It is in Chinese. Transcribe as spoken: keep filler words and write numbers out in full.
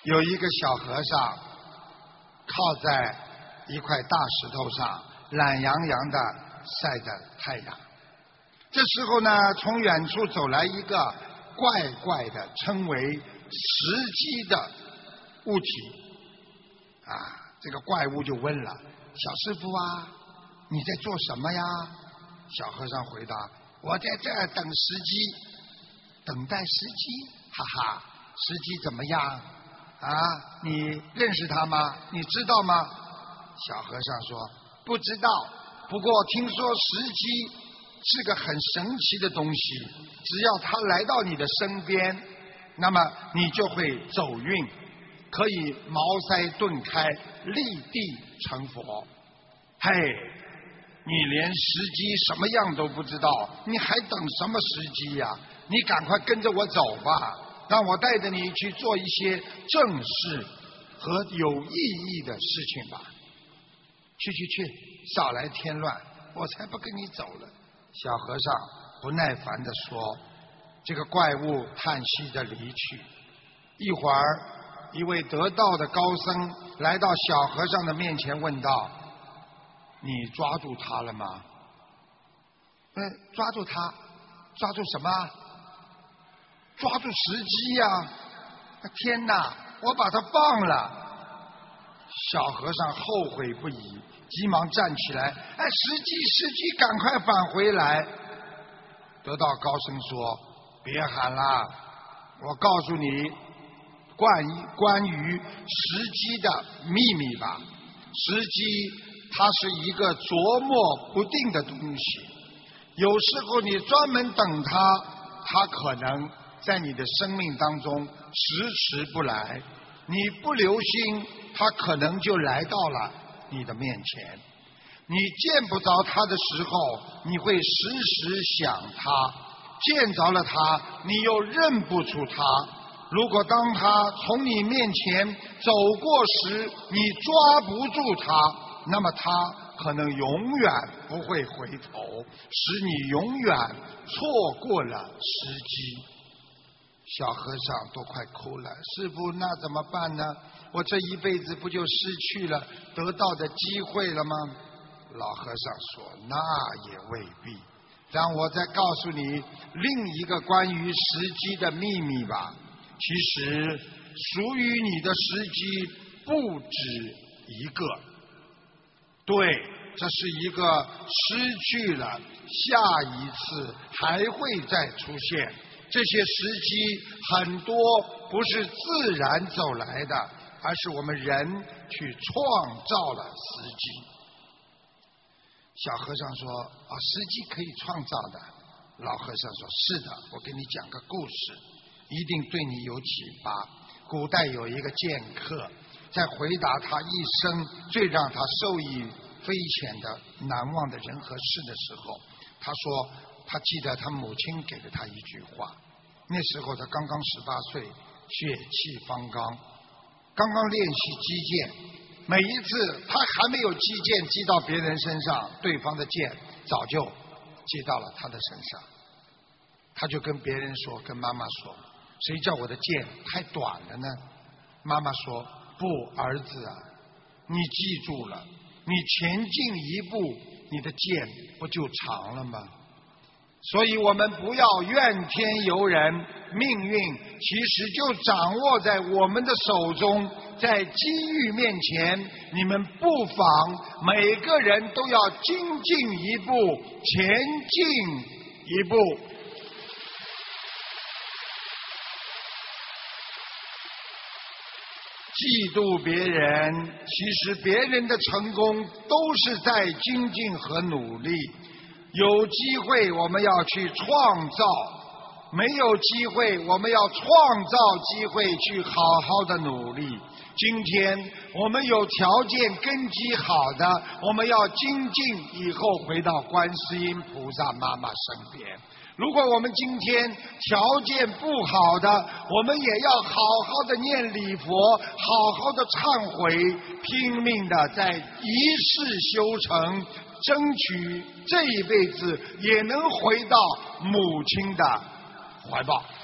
有一个小和尚靠在一块大石头上，懒洋洋的晒着太阳。这时候呢，从远处走来一个怪怪的称为石鸡的物体啊，这个怪物就问了：小师傅啊，你在做什么呀？小和尚回答：我在这儿等时机，等待时机。哈哈，时机怎么样啊？你认识他吗？你知道吗？小和尚说：不知道，不过听说时机是个很神奇的东西，只要他来到你的身边，那么你就会走运，可以茅塞顿开，立地成佛。嘿，你连时机什么样都不知道，你还等什么时机呀？你赶快跟着我走吧，让我带着你去做一些正事和有意义的事情吧。去去去，少来添乱，我才不跟你走了。小和尚不耐烦地说。这个怪物叹息着离去。一会儿，一位得道的高僧来到小和尚的面前，问道：你抓住他了吗？嗯，抓住他？抓住什么？抓住时机呀！天哪，我把他放了。小和尚后悔不已，急忙站起来：哎，时机，时机，赶快返回来！得道高僧说：别喊了，我告诉你关于关于时机的秘密吧。时机它是一个琢磨不定的东西，有时候你专门等它，它可能在你的生命当中迟迟不来，你不留心，它可能就来到了你的面前。你见不着它的时候，你会时时想它，见着了它，你又认不出它。如果当它从你面前走过时，你抓不住它，那么它可能永远不会回头，使你永远错过了时机。小和尚都快哭了，师父，那怎么办呢？我这一辈子不就失去了得到的机会了吗？老和尚说：那也未必，让我再告诉你另一个关于时机的秘密吧。其实属于你的时机不止一个，对，这是一个失去了，下一次还会再出现。这些时机很多不是自然走来的，而是我们人去创造了时机。小和尚说：啊，时机可以创造的。老和尚说：是的，我给你讲个故事，一定对你有启发。古代有一个剑客，在回答他一生最让他受益匪浅的难忘的人和事的时候，他说他记得他母亲给了他一句话。那时候他刚刚十八岁，血气方刚，刚刚练习击剑，每一次他还没有击剑击到别人身上，对方的剑早就击到了他的身上。他就跟别人说，跟妈妈说：谁叫我的剑太短了呢？妈妈说：不，儿子啊，你记住了，你前进一步，你的剑不就长了吗？所以我们不要怨天尤人，命运其实就掌握在我们的手中。在机遇面前，你们不妨每个人都要精进一步，前进一步。嫉妒别人，其实别人的成功都是在精进和努力。有机会我们要去创造，没有机会我们要创造机会去好好的努力。今天我们有条件根基好的，我们要精进，以后回到观世音菩萨妈妈身边。如果我们今天条件不好的，我们也要好好的念礼佛，好好的忏悔，拼命的在一世修成，争取这一辈子也能回到母亲的怀抱。